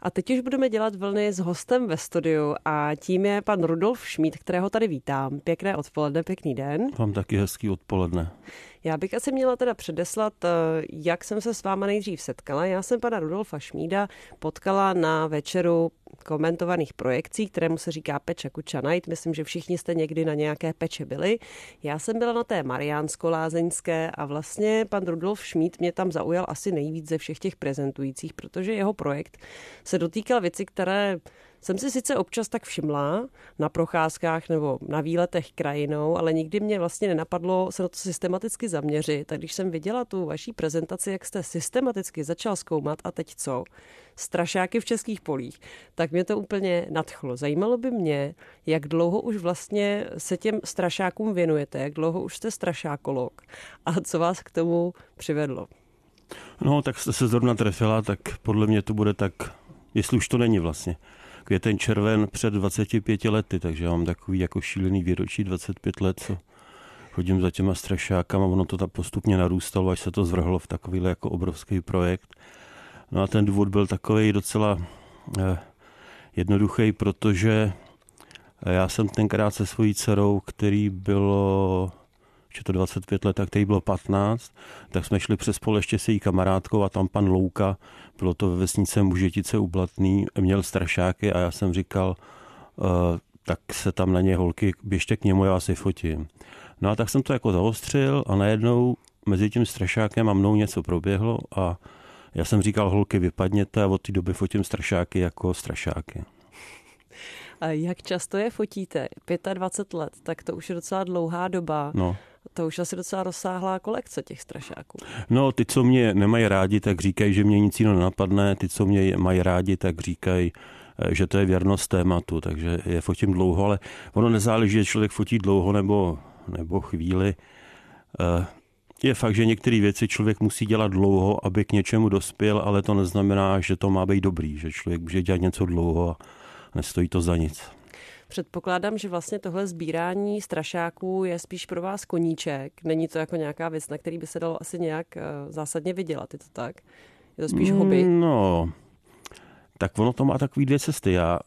A teď už budeme dělat vlny s hostem ve studiu a tím je pan Rudolf Šmíd, kterého tady vítám. Pěkné odpoledne, pěkný den. Mám taky hezký odpoledne. Já bych asi měla teda předeslat, jak jsem se s váma nejdřív setkala. Já jsem pana Rudolfa Šmída potkala na večeru komentovaných projekcí, kterému se říká Peče Kuča Night. Myslím, že všichni jste někdy na nějaké peče byli. Já jsem byla na té Mariánsko-lázeňské a vlastně pan Rudolf Šmíd mě tam zaujal asi nejvíc ze všech těch prezentujících, protože jeho projekt se dotýkal věci, které jsem si sice občas tak všimla na procházkách nebo na výletech krajinou, ale nikdy mě vlastně nenapadlo se na to systematicky zaměřit. A když jsem viděla tu vaší prezentaci, jak jste systematicky začal zkoumat a teď co? Strašáky v českých polích, tak mě to úplně nadchlo. Zajímalo by mě, jak dlouho už vlastně se těm strašákům věnujete, jak dlouho už jste strašákolog a co vás k tomu přivedlo? No, tak jste se zrovna trefila, tak podle mě to bude tak, jestli už to není vlastně, květen červen před 25 lety, takže já mám takový jako šílený výročí 25 let, co chodím za těma strašákama, ono to tak postupně narůstalo, až se to zvrhlo v takovýhle jako obrovský projekt. No a ten důvod byl takový docela jednoduchý, protože já jsem tenkrát se svojí dcerou, který bylo, že to 25 let, tak který bylo 15, tak jsme šli přes pole ještě se jí kamarádkou a tam pan Louka, bylo to ve vesnice Mužetice u Blatný, měl strašáky a já jsem říkal, tak se tam na ně holky, běžte k němu, já si fotím. No a tak jsem to jako zaostřil a najednou mezi tím strašákem a mnou něco proběhlo a já jsem říkal, holky, vypadněte a od té doby fotím strašáky jako strašáky. A jak často je fotíte? 25 let, tak to už je docela dlouhá doba. No. To už asi docela rozsáhlá kolekce těch strašáků. No, ty, co mě nemají rádi, tak říkají, že mě nic jiného nenapadne. Ty, co mě mají rádi, tak říkají, že to je věrnost tématu, takže je fotím dlouho, ale ono nezáleží, že člověk fotí dlouho nebo chvíli. Je fakt, že některé věci člověk musí dělat dlouho, aby k něčemu dospěl, ale to neznamená, že to má být dobrý, že člověk může dělat něco dlouho a nestojí to za nic. Předpokládám, že vlastně tohle sbírání strašáků je spíš pro vás koníček. Není to jako nějaká věc, na který by se dalo asi nějak zásadně vydělat, je to tak? Je to spíš hobby? No, tak ono to má takový dvě cesty. Já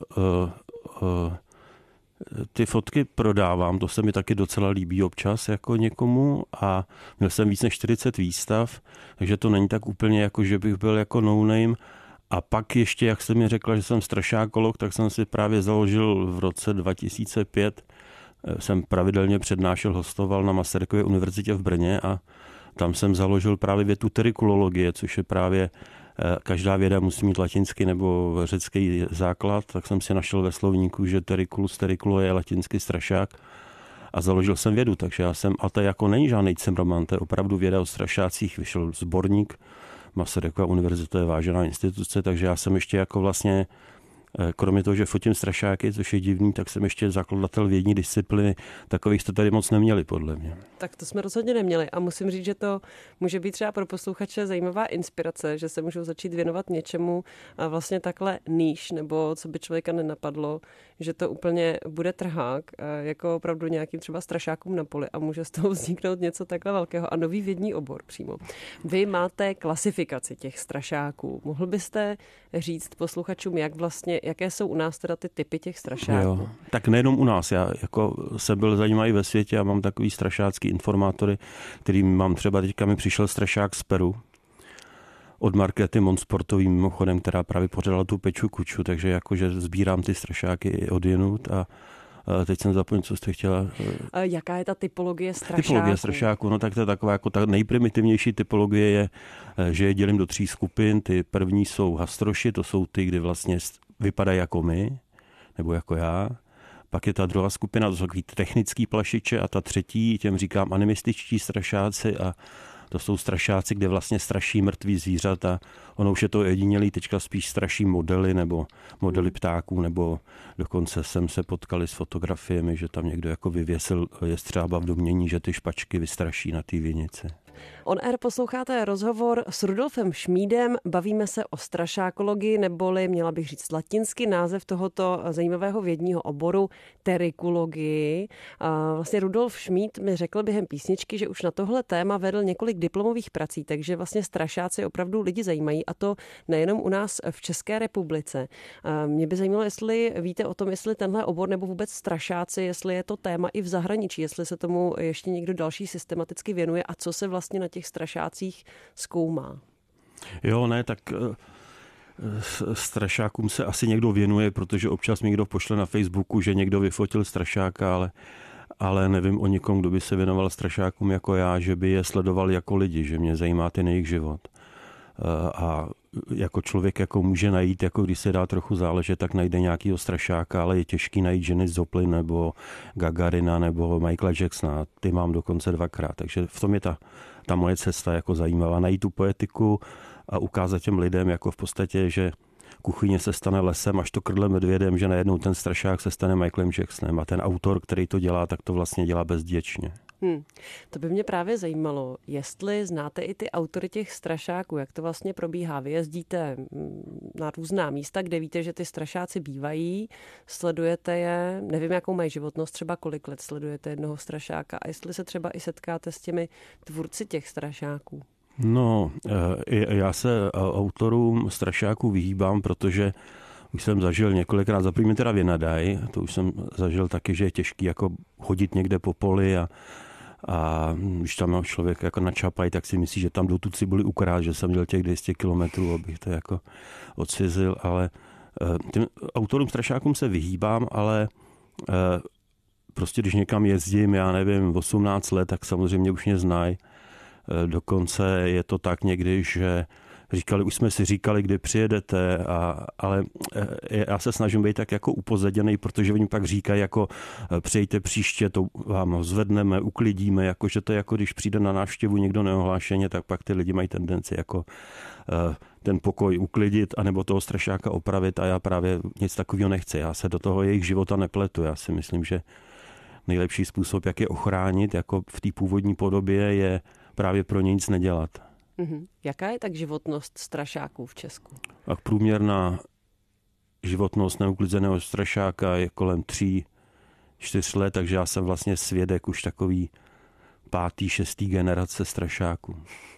ty fotky prodávám, to se mi taky docela líbí občas jako někomu a měl jsem víc než 40 výstav, takže to není tak úplně jako, že bych byl jako no-name. A pak ještě, jak jste mi řekla, že jsem strašákolog, tak jsem si právě založil v roce 2005, jsem pravidelně přednášel, hostoval na Masarykově univerzitě v Brně a tam jsem založil právě větu terikulologie, což je právě každá věda musí mít latinský nebo řecký základ, tak jsem si našel ve slovníku, že terikulo je latinský strašák a založil jsem vědu, takže já jsem, a to jako není žádný cimrman, to je opravdu věda o strašácích, vyšel sborník, Masarykova univerzita je vážená instituce, takže já jsem ještě jako vlastně, kromě toho, že fotím strašáky, což je divný, tak jsem ještě zakladatel vědní disciplíny. Takových jste tady moc neměli, podle mě. Tak to jsme rozhodně neměli a musím říct, že to může být třeba pro posluchače zajímavá inspirace, že se můžou začít věnovat něčemu a vlastně takhle níž, nebo co by člověka nenapadlo, že to úplně bude trhák, jako opravdu nějakým třeba strašákům na poli a může z toho vzniknout něco takhle velkého a nový vědní obor přímo. Vy máte klasifikaci těch strašáků. Mohl byste říct posluchačům, jaké jsou u nás teda ty typy těch strašáků? Jo, tak nejenom u nás, já jako jsem byl zajímavý ve světě a mám takový strašácký informátory, kterým mám třeba teďka mi přišel strašák z Peru od Markéty Monsportový mimochodem, která právě pořádala tu Peču Kuču, takže jakože sbírám ty strašáky odjenut a teď jsem zapomněl, co jste chtěla. Jaká je ta typologie strašáků? Typologie strašáků, no tak to je taková jako ta nejprimitivnější typologie je, že je dělím do 3 skupin. Ty první jsou hastroši, to jsou ty, kdy vlastně vypadají jako my, nebo jako já. Pak je ta druhá skupina, to jsou takový technický plašiče a ta třetí, těm říkám animističtí strašáci a to jsou strašáci, kde vlastně straší mrtví zvířata. Ono už je to jedinělý, teďka spíš straší modely nebo modely ptáků, nebo dokonce jsem se potkali s fotografiemi, že tam někdo jako vyvěsil jestřába v domění, že ty špačky vystraší na té vinici. On Air posloucháte rozhovor s Rudolfem Šmídem, bavíme se o strašákologii, neboli měla bych říct latinsky název tohoto zajímavého vědního oboru, terikulogii. Vlastně Rudolf Šmíd mi řekl během písničky, že už na tohle téma vedl několik diplomových prací, takže vlastně strašáci opravdu lidi zajímají, a to nejenom u nás v České republice. Mě by zajímalo, jestli víte o tom, jestli tenhle obor nebo vůbec strašáci, jestli je to téma i v zahraničí, jestli se tomu ještě někdo další systematicky věnuje a co se vlastně na těch strašácích zkoumá. Jo, ne, tak strašákům se asi někdo věnuje, protože občas mi někdo pošle na Facebooku, že někdo vyfotil strašáka, ale nevím o nikom, kdo by se věnoval strašákům jako já, že by je sledoval jako lidi, že mě zajímá ten jejich život. A jako člověk jako může najít, jako když se dá trochu záležet, tak najde nějakýho strašáka, ale je těžký najít Janis Joplin nebo Gagarina nebo Michaela Jacksona. Ty mám dokonce 2krát, takže v tom je ta moje cesta jako zajímavá. Najít tu poetiku a ukázat těm lidem jako v podstatě, že kuchyně se stane lesem, až to krle medvědem, že najednou ten strašák se stane Michaelem Jacksonem a ten autor, který to dělá, tak to vlastně dělá bezděčně. To by mě právě zajímalo, jestli znáte i ty autory těch strašáků, jak to vlastně probíhá. Vy jezdíte na různá místa, kde víte, že ty strašáci bývají, sledujete je, nevím, jakou mají životnost, třeba kolik let sledujete jednoho strašáka a jestli se třeba i setkáte s těmi tvůrci těch strašáků. No, já se autorům strašáků vyhýbám, protože už jsem zažil několikrát, za první teda Vynadaj, to už jsem zažil taky, že je těžký jako chodit někde po poli a když tam člověk jako načapají, tak si myslí, že tam jdou tu cibuli ukrát, že jsem dělal těch 200 kilometrů, abych to jako odcizil, ale těm autorům strašákům se vyhýbám, ale prostě když někam jezdím, já nevím, 18 let, tak samozřejmě už mě znají. Dokonce je to tak někdy, že už jsme si říkali, kdy přijedete, ale já se snažím být tak jako upozaděnej, protože oni pak říkají jako přijďte příště, to vám zvedneme, uklidíme, jakože to je jako když přijde na návštěvu někdo neohlášeně, tak pak ty lidi mají tendenci jako ten pokoj uklidit anebo toho strašáka opravit a já právě nic takového nechci. Já se do toho jejich života nepletu. Já si myslím, že nejlepší způsob, jak je ochránit jako v té původní podobě, je právě pro ně nic nedělat. Jaká je tak životnost strašáků v Česku? A průměrná životnost neuklizeného strašáka je kolem 3-4 let, takže já jsem vlastně svědek už takový 5., 6. generace strašáků.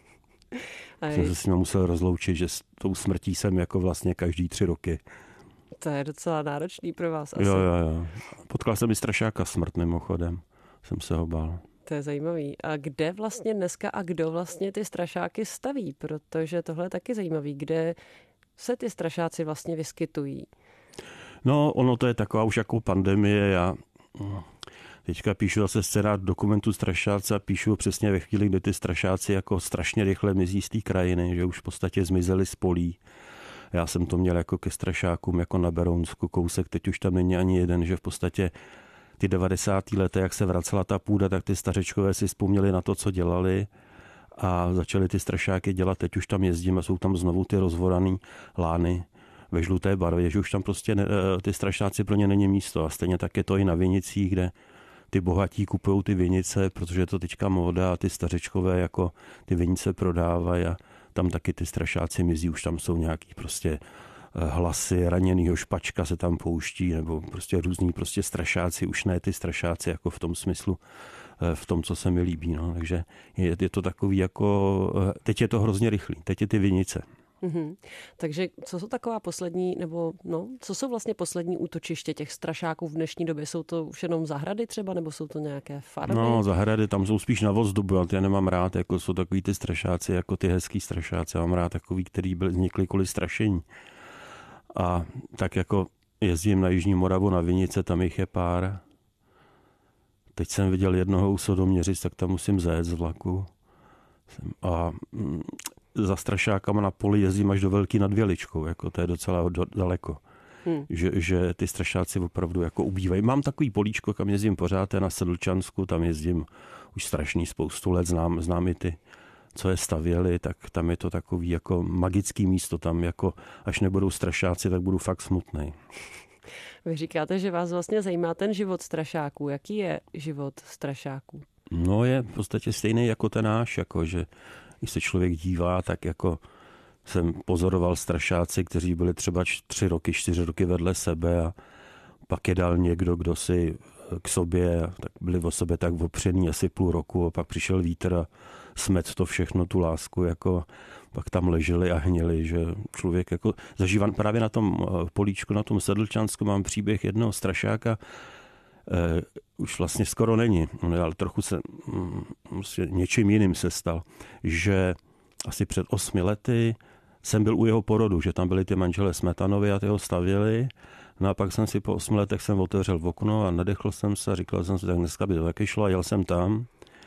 Jsem se s ním musel rozloučit, že s tou smrtí jsem jako vlastně každý 3 roky. To je docela náročný pro vás asi. Jo. Potkal jsem i strašáka smrt mimochodem. Jsem se ho bál. To je zajímavý. A kde vlastně dneska a kdo vlastně ty strašáky staví? Protože tohle je taky zajímavý. Kde se ty strašáci vlastně vyskytují? No, ono to je taková už jako pandemie. Já teďka píšu zase scénář dokumentu Strašáci a píšu přesně ve chvíli, kdy ty strašáci jako strašně rychle mizí z té krajiny, že už v podstatě zmizeli z polí. Já jsem to měl jako ke strašákům, jako na Berounsku kousek, teď už tam není ani jeden, že v podstatě ty 90. lety, jak se vracela ta půda, tak ty stařečkové si vzpomněli na to, co dělali a začali ty strašáky dělat. Teď už tam jezdím a jsou tam znovu ty rozvoraný lány ve žluté barvě, že už tam prostě ty strašáci pro ně není místo. A stejně tak je to i na vinicích, kde ty bohatí kupují ty vinice, protože je to teďka móda a ty stařečkové jako ty vinice prodávají a tam taky ty strašáci mizí, už tam jsou nějaký prostě hlasy raněnýho špačka se tam pouští, nebo prostě různý prostě strašáci, už ne ty strašáci jako v tom smyslu, v tom, co se mi líbí. No. Takže je to takový jako, teď je to hrozně rychlý, teď je ty vinice. Takže co jsou taková poslední, nebo co jsou vlastně poslední útočiště těch strašáků v dnešní době? Jsou to už jenom zahrady třeba, nebo jsou to nějaké farmy? No, zahrady, tam jsou spíš na ozdobu, já nemám rád, jako jsou takový ty strašáci, jako ty hezký strašáci, já mám rád takový, který byl vznikli kvůli strašení. A tak jako jezdím na Jižní Moravu na vinice, tam jich je pár. Teď jsem viděl jednoho u Sodoměřic, tak tam musím zajet z vlaku. A za strašákama na poli jezdím až do Velký nad Věličkou, jako to je docela daleko. Že ty strašáci opravdu jako ubývají. Mám takový políčko, kam jezdím pořád, to je na Sedlčansku, tam jezdím už strašný spoustu let, znám i ty, co je stavěli, tak tam je to takový jako magický místo, tam jako až nebudou strašáci, tak budu fakt smutnej. Vy říkáte, že vás vlastně zajímá ten život strašáků. Jaký je život strašáků? No je v podstatě stejný jako ten náš, jako že když se člověk dívá, tak jako jsem pozoroval strašáci, kteří byli třeba 3 roky, 4 roky vedle sebe a pak je dal někdo, kdo si k sobě, tak byli o sobě tak opřený asi půl roku a pak přišel vítr a smet to všechno, tu lásku, jako pak tam leželi a hnili, že člověk jako zažívá právě na tom políčku, na tom Sedlčansku mám příběh jednoho strašáka, už vlastně skoro není, ale trochu se něčím jiným se stal, že asi před 8 lety jsem byl u jeho porodu, že tam byli ty manželé Smetanovi a ty ho stavěli. No a pak jsem si po 8 letech jsem otevřel v okno a nadechl jsem se a říkal jsem si, tak dneska by to taky šlo a jel jsem tam.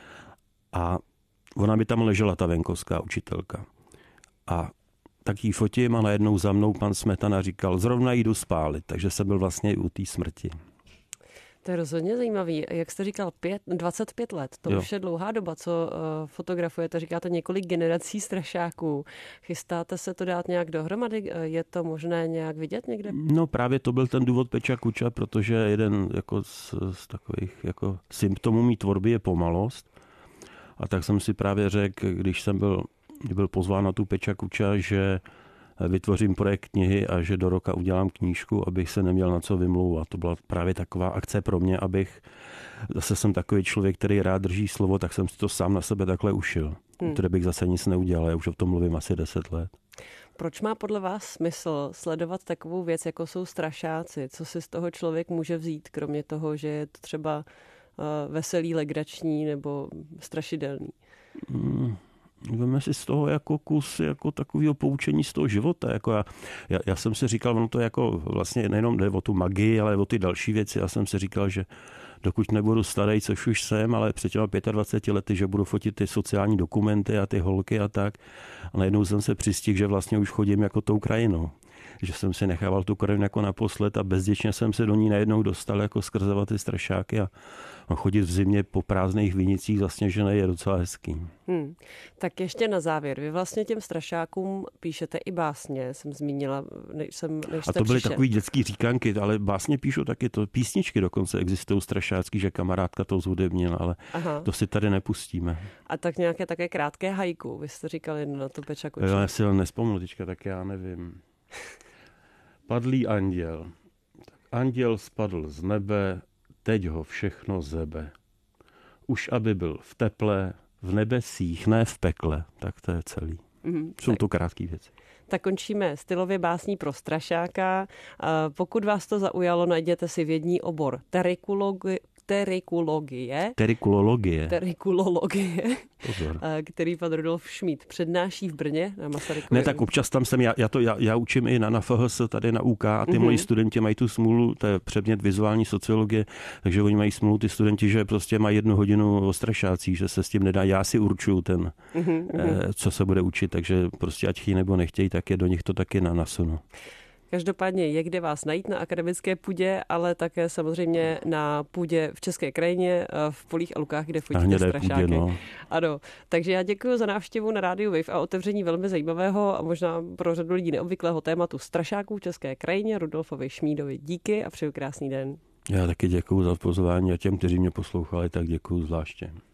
A ona by tam ležela, ta venkovská učitelka. A tak jí fotím a najednou za mnou pan Smetana říkal, zrovna jdu spálit, takže jsem byl vlastně i u té smrti. To je rozhodně zajímavý. Jak jste říkal, 25 let, to už je dlouhá doba, co fotografujete, říkáte několik generací strašáků. Chystáte se to dát nějak dohromady? Je to možné nějak vidět někde? No právě to byl ten důvod Peča Kuča, protože jeden jako z takových jako symptomů mý tvorby je pomalost. A tak jsem si právě řekl, když byl pozván na tu Peča Kuča, že vytvořím projekt knihy a že do roka udělám knížku, abych se neměl na co vymlouvat. To byla právě taková akce pro mě, zase jsem takový člověk, který rád drží slovo, tak jsem si to sám na sebe takhle ušil. Protože bych zase nic neudělal, já už o tom mluvím asi 10 let. Proč má podle vás smysl sledovat takovou věc, jako jsou strašáci? Co si z toho člověk může vzít, kromě toho, že je to třeba veselý, legrační nebo strašidelný? Veme si z toho jako kus jako takového poučení z toho života. Jako já jsem si říkal, ono to jako vlastně nejenom jde o tu magii, ale o ty další věci. Já jsem si říkal, že dokud nebudu starý, což už jsem, ale před těma 25 lety, že budu fotit ty sociální dokumenty a ty holky a tak. A najednou jsem se přistihl, že vlastně už chodím jako tou krajinou. Že jsem si nechával tu krajinu jako naposled a bezděčně jsem se do ní najednou dostal jako skrze ty strašáky a chodit v zimě po prázdných vinicích zasněžené je docela hezký. Tak ještě na závěr. Vy vlastně těm strašákům píšete i básně, jsem zmínila, než a to byly takový dětský říkanky, ale básně píšu taky, to písničky dokonce existují strašácký, že kamarádka to zhudebnila, ale to si tady nepustíme. A tak nějaké také krátké haiku, vy jste říkali na to Peča Kuča. Já si nespomnu teďka, tak já nevím. Padlý anděl. Anděl spadl z nebe, teď ho všechno zebe. Už aby byl v teple, v nebesích, ne v pekle. Tak to je celý. Jsou to krátké věci. Tak končíme stylově básní pro strašáka. Pokud vás to zaujalo, najděte si vědní obor terikulologie, který pan Rudolf Šmíd přednáší v Brně na Masarykově. Ne, tak občas tam jsem, já učím i na FHS tady na UK a ty moji studenti mají tu smůlu, to je předmět vizuální sociologie, takže oni mají smůlu ty studenti, že prostě mají 1 hodinu o strašácích, že se s tím nedá, já si určuju co se bude učit, takže prostě ať chtějí nebo nechtějí, tak je do nich to taky nasunu. Každopádně je kde vás najít na akademické půdě, ale také samozřejmě na půdě v České krajině, v Polích a Lukách, kde fotíte strašáky. Půdě, no. Ano, takže já děkuji za návštěvu na rádiu Wave a otevření velmi zajímavého a možná pro řadu lidí neobvyklého tématu strašáků v České krajině. Rudolfovi Šmídovi díky a přeju krásný den. Já taky děkuji za pozvání a těm, kteří mě poslouchali, tak děkuji zvláště.